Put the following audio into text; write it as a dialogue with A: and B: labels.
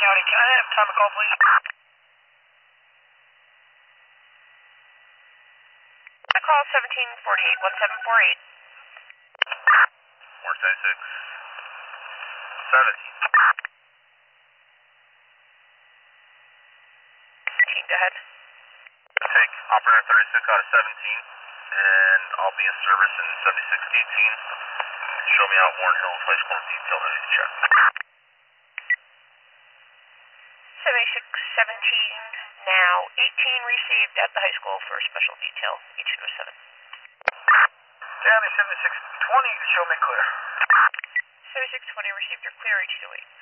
A: County, can I have time to call, please?
B: Call 1748, 1748.
C: 476, 17.
B: 17, go ahead.
C: Take operator 36 out of 17, and I'll be in service in 7618. Show me out Warren Hills High School detail that I need to check.
B: 7617, now 18 received at the high school for special detail, E207.
A: County 7620, show me clear.
B: 7620 received your clear, E208.